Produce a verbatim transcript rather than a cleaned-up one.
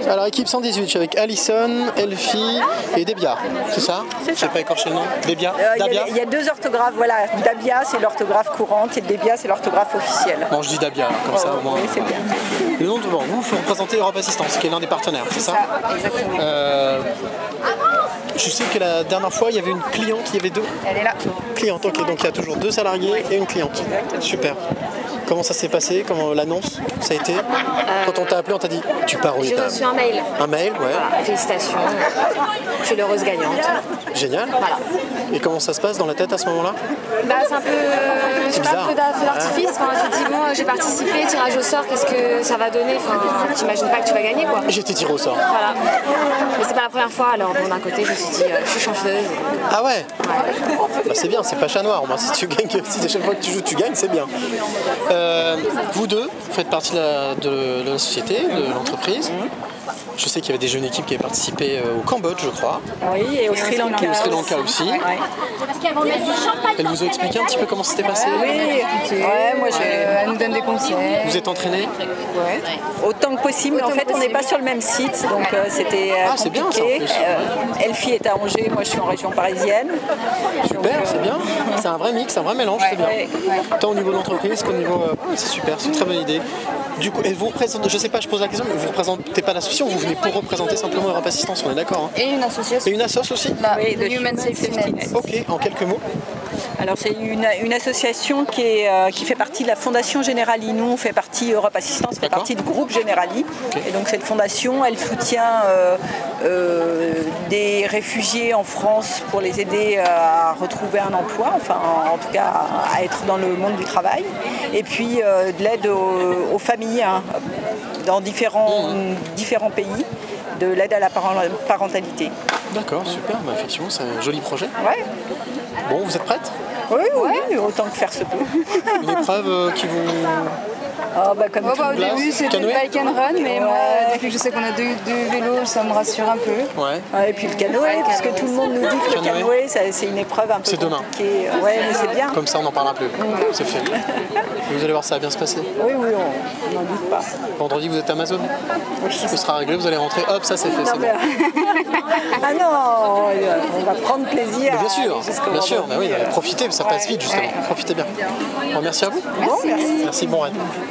Alors, équipe cent dix-huit, je suis avec Alison, Elfie et Debia. C'est ça? C'est Je ça. n'ai pas écorché le nom. Debia Euh, Il Dabia y, a- il y a deux orthographes, voilà. Dabia, c'est l'orthographe courante et Debia, c'est l'orthographe officielle. Bon, je dis Dabia, comme ça au moins. Oui, c'est bien. Le nom de bon, vous, vous représentez Europe Assistance, qui est l'un des partenaires, c'est ça? Ça, exactement. Euh, Je sais que la dernière fois, il y avait une cliente, il y avait deux Elle est là. clientes. Ok, donc il y a toujours deux salariés et une cliente. Super. Comment ça s'est passé? Comment l'annonce ça a été? Quand on t'a appelé, on t'a dit tu pars où? J'ai reçu un mail. Un mail, ouais. Voilà, félicitations. Je suis l'heureuse gagnante. Génial. Voilà. Et comment ça se passe dans la tête à ce moment-là? Bah, c'est un peu. Je sais pas, bizarre. feu d'a- feu d'artifice. Enfin, tu te dis, bon, j'ai participé, tirage au sort, qu'est-ce que ça va donner? Enfin, t'imagines pas que tu vas gagner, quoi. J'ai été tiré au sort. Voilà. Mais c'est pas la première fois, alors bon, d'un côté, je me suis dit, euh, je suis chanceuse. Ah ouais, bah, c'est bien, c'est pas chat noir. Au moins, si tu gagnes, si à chaque fois que tu joues, tu gagnes, c'est bien. Euh, vous deux faites partie de la, de, de la société, de l'entreprise. Je sais qu'il y avait des jeunes équipes qui avaient participé euh, au Cambodge, je crois. Oui, et au Sri Lanka. Et au Sri Lanka aussi. Ouais. Elle vous a expliqué un petit peu comment c'était passé? Oui, ouais, moi j'ai. Elle nous donne des conseils. Vous êtes entraîné? Autant que possible, mais en fait on n'est pas sur le même site, donc euh, c'était euh, Ah, c'est bien, ça, en compliqué. plus. Euh, Elfie est à Angers, moi je suis en région parisienne. Super, c'est bien. C'est un vrai mix, un vrai mélange, c'est bien. Ouais. Tant au niveau de l'entreprise qu'au niveau. euh, c'est super, c'est une très bonne idée. Du coup, et vous représentez, je sais pas, je pose la question, mais vous représentez pas l'association, vous venez pour représenter simplement Europe Assistance, on est d'accord, hein? Et une association. Et une assoce aussi? Bah, Oui, de Human Safety Net. Ok, en quelques mots. Alors c'est une, une association qui, est, euh, qui fait partie de la Fondation Generali. Nous on fait partie, Europe Assistance fait D'accord. partie du groupe Generali. Et donc cette fondation elle soutient euh, euh, des réfugiés en France pour les aider à retrouver un emploi, enfin en, en tout cas à, à être dans le monde du travail. Et puis euh, de l'aide aux, aux familles hein, dans différents, différents pays, de l'aide à la parent- parentalité. D'accord, super, bah, effectivement, c'est un joli projet. Ouais. Bon, vous êtes prête? Oui, oui, autant que faire se peut. Une épreuve euh, qui vous. Ah, bah, comme Oh, tout bah, au le monde. début c'était le Canoë bike and run, mais moi Ouais. depuis que je sais qu'on a deux, deux vélos, ça me rassure un peu. Ouais. Ouais, et puis le canoë, parce que tout le monde nous dit que le Canoë. canoë, ça- c'est une épreuve un peu C'est demain. compliquée. Ouais, mais c'est bien. Comme ça, on n'en parlera plus. C'est fait. Et vous allez voir, ça va bien se passer. Oui, oui, on n'en doute pas. Vendredi, vous êtes Amazon. Ce sera réglé, vous allez rentrer. Hop, ça c'est fait, c'est Non, bon. mais- ah non, on va prendre plaisir. Mais bien à sûr, aller jusqu'au bien sûr. vendredi. Bah oui, profitez, ça passe vite justement. Profitez bien. Bon, merci à vous. Bon, merci. Merci, bon rêve.